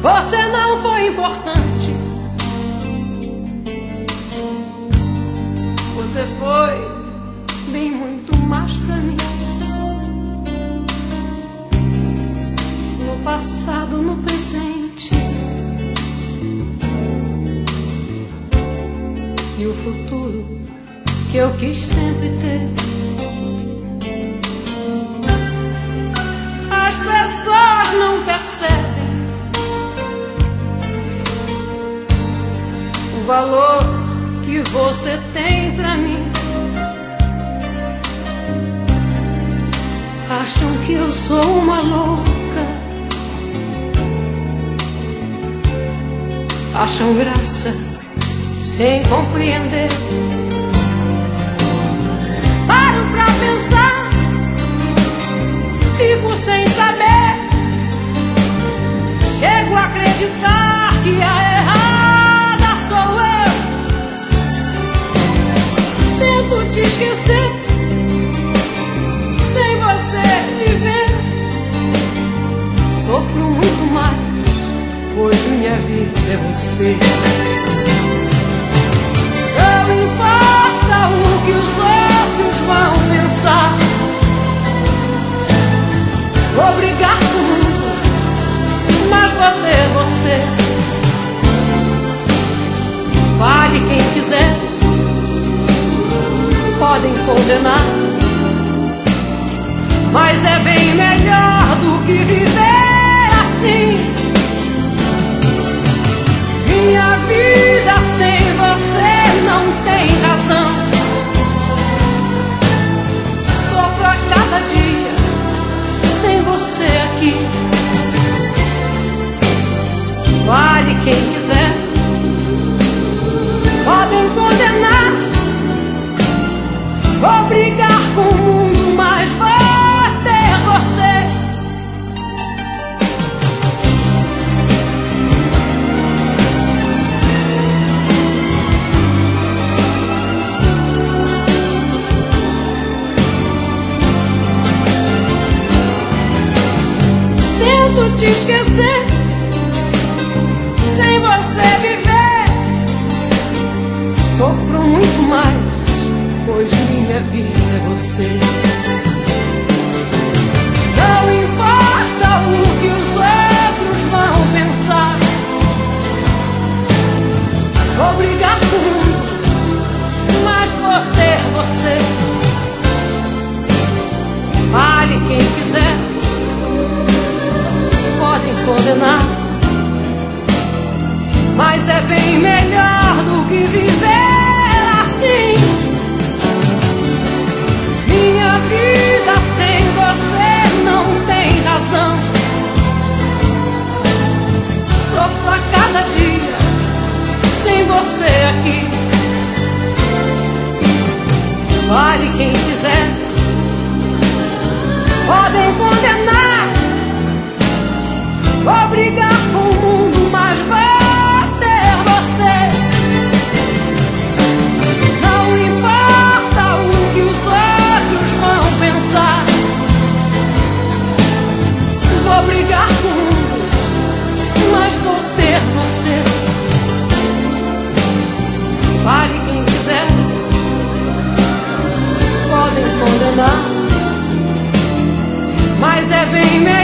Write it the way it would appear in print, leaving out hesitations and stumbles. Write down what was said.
Você não foi importante. Você foi bem muito mais pra mim. No passado, no presente e o futuro que eu quis sempre ter. As pessoas não percebem o valor que você tem pra mim. Acham que eu sou uma louca, acham graça sem compreender. Paro pra pensar, fico sem saber. Chego a acreditar que a errada sou eu. Tento te esquecer, sem você viver. Sofro muito mais, pois minha vida é você. Não importa o que os outros vão pensar, vou brigar com o mundo, mas vou ter você. Fale quem quiser, podem condenar, mas é bem melhor do que viver assim. Minha vida sem você não tem razão. Sofro a cada dia sem você aqui. Vale quem quiser, podem condenar, vou brigar com o mundo, mas vou ter você. Tento te esquecer, sem você viver. Sofro muito mais, pois minha vida é você. Não importa o que os outros vão pensar, vou brigar com o mundo, mas vou ter você. Fale quem quiser, podem condenar, mas é bem melhor do que viver assim. Minha vida sem você não tem razão. Sofro a cada dia sem você aqui. Fale quem quiser, podem condenar, vou brigar com o mundo, mas vou ter você. Não importa o que os outros vão pensar, vou brigar com o mundo, mas vou ter você. Fale quem quiser, podem condenar, mas é bem melhor